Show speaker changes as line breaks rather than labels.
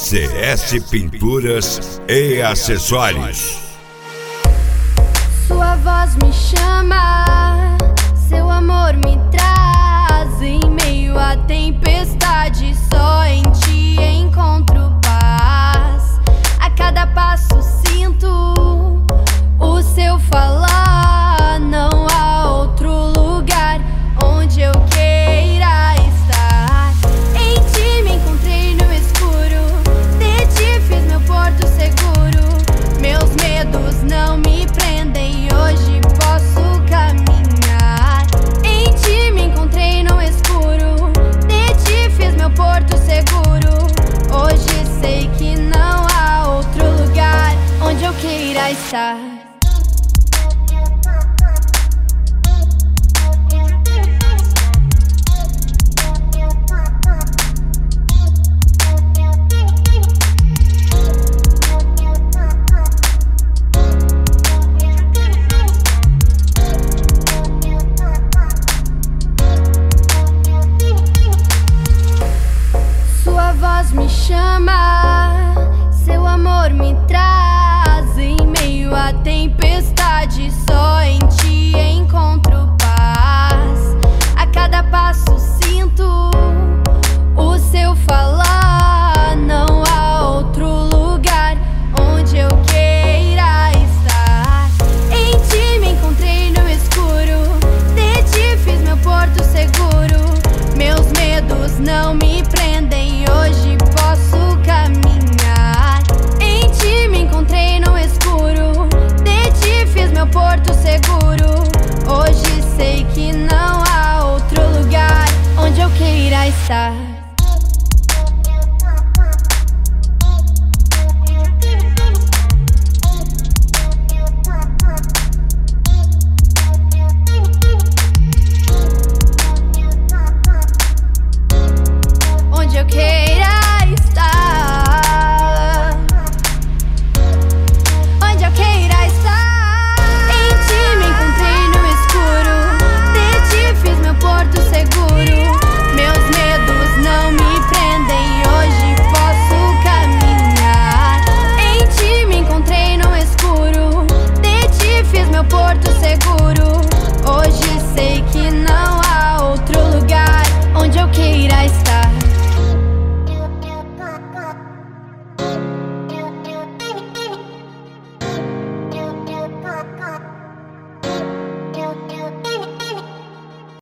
CS Pinturas e Acessórios.
Sua voz me chama, seu amor me traz. Em meio à tempestade, só em ti encontro paz. A cada passo sinto o seu falar. Não há outro lugar onde eu queira estar. Em ti me encontrei no escuro, de ti fiz meu porto seguro. Meus medos não me prendem, hoje posso caminhar. Em ti me encontrei no escuro, de ti fiz meu porto seguro. Hoje sei que não há outro lugar onde eu queira estar. Me chama, seu amor me traz. Em meio à tempestade, só em ti encontro paz. A cada passo sinto o seu falar. Não há outro lugar onde eu queira estar. Em ti me encontrei no escuro, de ti fiz meu porto seguro. Meus medos não me prendem, hoje posso caminhar. Em ti me encontrei no escuro, de ti fiz meu porto seguro. Hoje sei que não há outro lugar onde eu queira estar.